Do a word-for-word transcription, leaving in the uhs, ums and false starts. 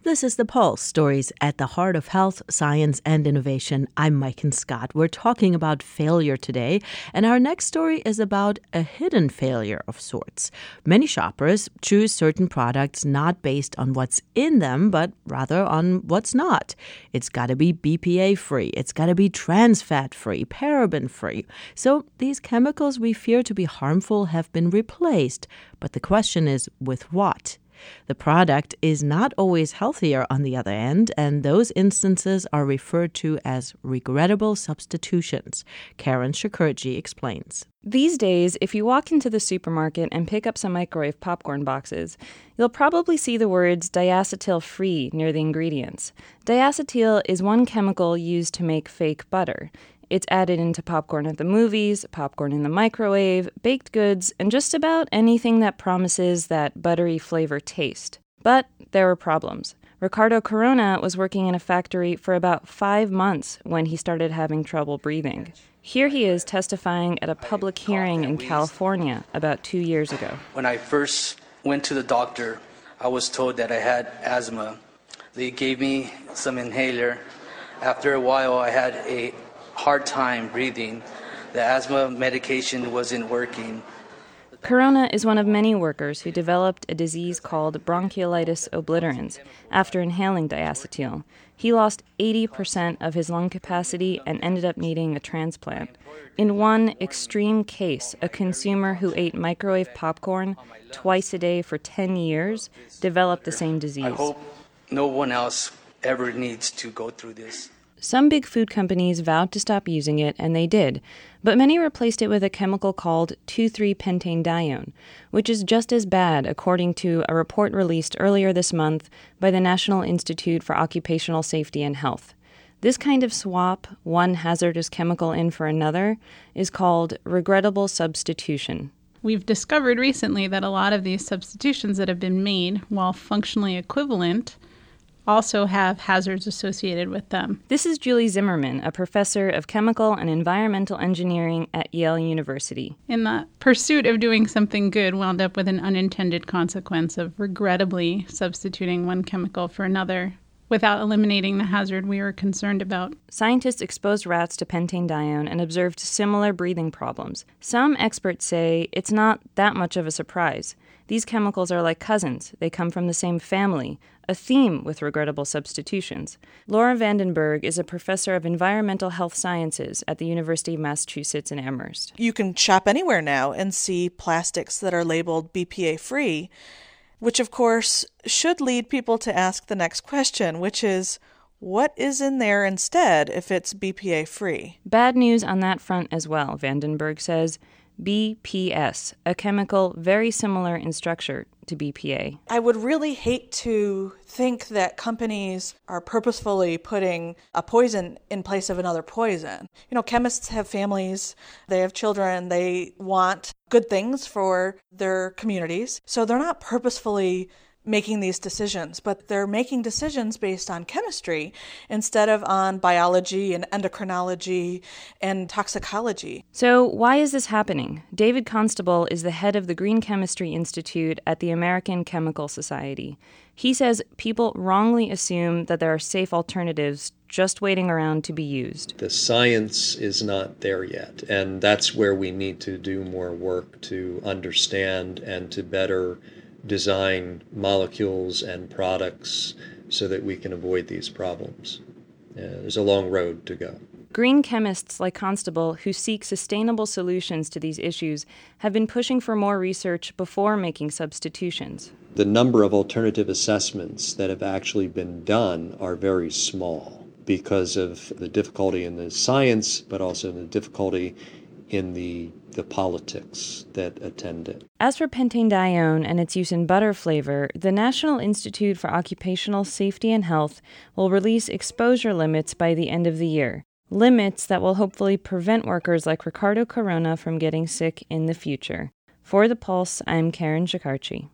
This is The Pulse, stories at the heart of health, science, and innovation. I'm Maiken Scott. We're talking about failure today, and our next story is about a hidden failure of sorts. Many shoppers choose certain products not based on what's in them, but rather on what's not. It's got to be B P A-free. It's got to be trans fat-free, paraben-free. So these chemicals we fear to be harmful have been replaced. But the question is, with what? The product is not always healthier on the other end, and those instances are referred to as regrettable substitutions. Karen Shakurji explains. These days, if you walk into the supermarket and pick up some microwave popcorn boxes, you'll probably see the words diacetyl-free near the ingredients. Diacetyl is one chemical used to make fake butter. It's added into popcorn at the movies, popcorn in the microwave, baked goods, and just about anything that promises that buttery flavor taste. But there were problems. Ricardo Corona was working in a factory for about five months when he started having trouble breathing. Here he is testifying at a public hearing in California about two years ago. When I first went to the doctor, I was told that I had asthma. They gave me some inhaler. After a while, I had a hard time breathing. The asthma medication wasn't working. Corona is one of many workers who developed a disease called bronchiolitis obliterans after inhaling diacetyl. He lost eighty percent of his lung capacity and ended up needing a transplant. In one extreme case, a consumer who ate microwave popcorn twice a day for ten years developed the same disease. I hope no one else ever needs to go through this. Some big food companies vowed to stop using it, and they did, but many replaced it with a chemical called two three pentanedione, which is just as bad, according to a report released earlier this month by the National Institute for Occupational Safety and Health. This kind of swap, one hazardous chemical in for another, is called regrettable substitution. We've discovered recently that a lot of these substitutions that have been made, while functionally equivalent, also have hazards associated with them. This is Julie Zimmerman, a professor of chemical and environmental engineering at Yale University. In the pursuit of doing something good, wound up with an unintended consequence of regrettably substituting one chemical for another without eliminating the hazard we were concerned about. Scientists exposed rats to pentanedione and observed similar breathing problems. Some experts say it's not that much of a surprise. These chemicals are like cousins. They come from the same family, a theme with regrettable substitutions. Laura Vandenberg is a professor of environmental health sciences at the University of Massachusetts in Amherst. You can shop anywhere now and see plastics that are labeled B P A-free, which of course should lead people to ask the next question, which is, what is in there instead if it's B P A-free? Bad news on that front as well, Vandenberg says. B P S, a chemical very similar in structure to B P A. I would really hate to think that companies are purposefully putting a poison in place of another poison. You know, chemists have families, they have children, they want good things for their communities. So they're not purposefully making these decisions, but they're making decisions based on chemistry instead of on biology and endocrinology and toxicology. So why is this happening? David Constable is the head of the Green Chemistry Institute at the American Chemical Society. He says people wrongly assume that there are safe alternatives just waiting around to be used. The science is not there yet, and that's where we need to do more work to understand and to better design molecules and products so that we can avoid these problems. Uh, there's a long road to go. Green chemists like Constable, who seek sustainable solutions to these issues, have been pushing for more research before making substitutions. The number of alternative assessments that have actually been done are very small because of the difficulty in the science, but also the difficulty in the the politics that attend it. As for pentanedione and its use in butter flavor, the National Institute for Occupational Safety and Health will release exposure limits by the end of the year. Limits that will hopefully prevent workers like Ricardo Corona from getting sick in the future. For The Pulse, I'm Karen Shakurji.